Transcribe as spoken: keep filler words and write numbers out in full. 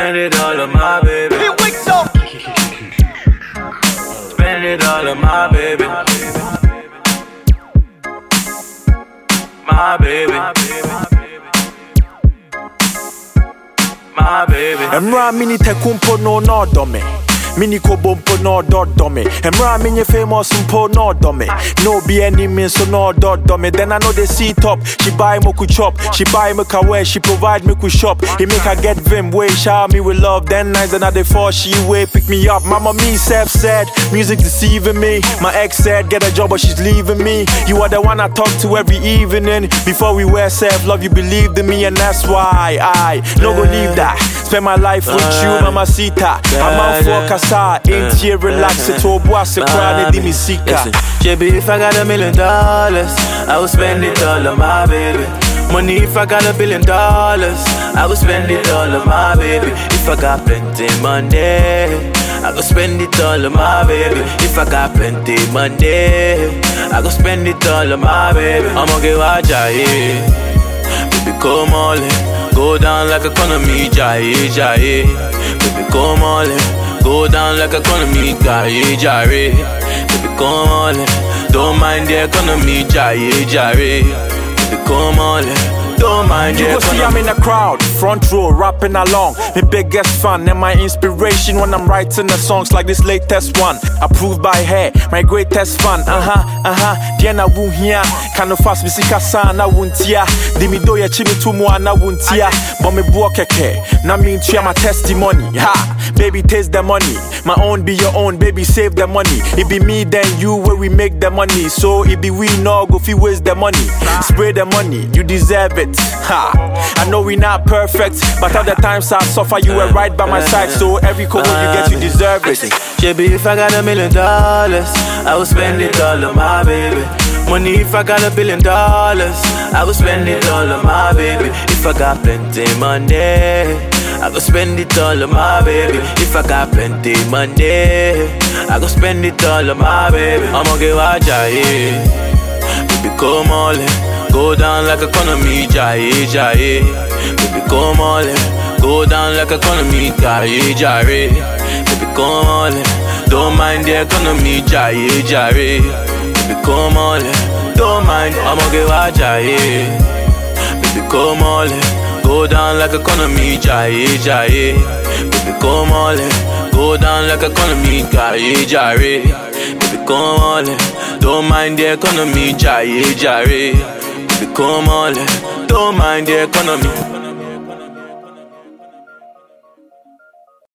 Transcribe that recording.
Spend it all on my baby. Here we go. Spend it all on my baby. My baby. My baby. Emra mini tekumpo no no dome. Mini kobompo no dot dome. Emra mini famous mpo no dome. No be any means so no dot dome. Then I know they see top. She buy me ku chop. She buy me ka wear. She provide me ku shop. He make her get vim way. Shower me with love. Then nights another fall. She way pick me up. Mama me self said music deceiving me. My ex said get a job but she's leaving me. You are the one I talk to every evening. Before we were self love you believed in me and that's why I no go leave that. Spend my life with you, Mama Sita. I'm out for Kasa, ain't here relax it all boy se cry di mi sika. Baby, if I got a million dollars, I would spend it all on my baby. Money, if I got a billion dollars, I would spend it all on my baby. If I got plenty money, I go spend it all on my baby. If I got plenty money, I go spend it all on my baby. I'ma get what I baby, come on, go down like economy, jai, jai. Baby, come on, go down like economy, jai, jai. Baby, come on, don't mind the economy, jai, jai. Baby, come on, don't mind the economy. You go see I'm in the crowd, front row, rapping along. My biggest fan and my inspiration when I'm writing the songs like this latest one. Approved by her, my greatest fan. Uh-huh, uh-huh, Diana woo here. Kano fast bisika sana wuntia. Dimi do ya chimi tumu ana wuntia. But me buo keke, na me into my testimony. Ha, baby taste the money. My own be your own, baby save the money. It be me then you where we make the money. So it be we no go fi waste the money. Spray the money, you deserve it. Ha, I know we not perfect, but other times I suffer. You were right by my side, so every cover you get, you deserve it. Baby, if I got a million dollars, I would spend it all on my baby. Money, if I got a billion dollars, I would spend it all on my baby. If I got plenty money, I go spend it all on my baby. If I got plenty money, I go spend it all on my baby. I'ma get what I baby, come on, go down like economy, jai, jai. Baby, come on, go down like economy, jai, jai. Baby, come on, don't mind the economy, jai, jai. Baby, come on, don't mind, I'ma get what I baby, come on, go down like economy, jai, jai. Baby, come on, go down like economy, jai, jai. Baby, come on, don't mind the economy, jai, jai. Baby, come on, don't mind the economy.